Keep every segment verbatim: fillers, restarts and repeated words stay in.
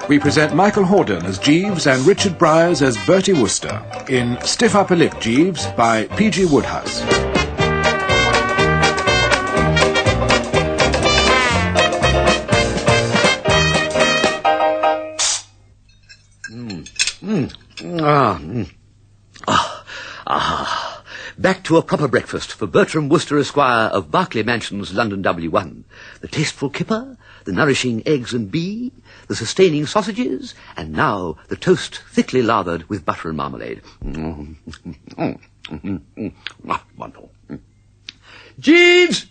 we present Michael Hordern as Jeeves and Richard Bryars as Bertie Wooster in Stiff Upper Lip, Jeeves by P G Woodhouse. Mm. Mm. Ah. Mm. Ah. Ah. Back to a proper breakfast for Bertram Wooster, Esquire, of Berkeley Mansions, London W one. The tasteful kipper, the nourishing eggs and bee, the sustaining sausages, and now the toast thickly lathered with butter and marmalade. Mm. Mm. Mm. Mm. Ah, wonderful. Mm. Jeeves!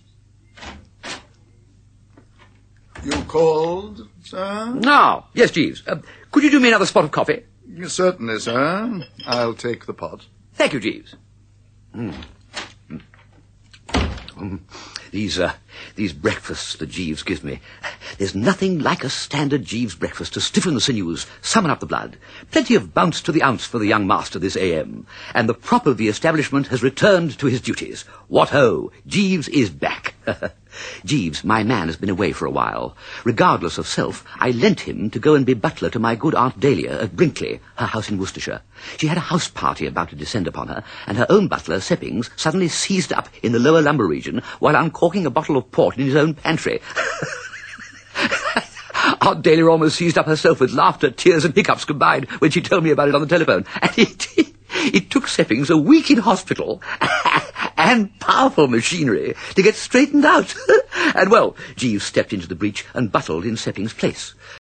You called, sir? Now, yes, Jeeves. Uh, could you do me another spot of coffee? Certainly, sir. I'll take the pot. Thank you, Jeeves. Mm. Mm. Mm. These, uh, these breakfasts that Jeeves gives me. There's nothing like a standard Jeeves breakfast to stiffen the sinews, summon up the blood. Plenty of bounce to the ounce for the young master this A M. And the prop of the establishment has returned to his duties. What ho! Jeeves is back. Jeeves, my man, has been away for a while. Regardless of self, I lent him to go and be butler to my good Aunt Dahlia at Brinkley, her house in Worcestershire. She had a house party about to descend upon her, and her own butler, Seppings, suddenly seized up in the lower lumber region while uncorking a bottle of port in his own pantry. Aunt Dahlia almost seized up herself with laughter, tears and hiccups combined when she told me about it on the telephone. And it, it, it took Seppings a week in hospital and powerful machinery to get straightened out. And, well, Jeeves stepped into the breach and buttled in Seppings' place.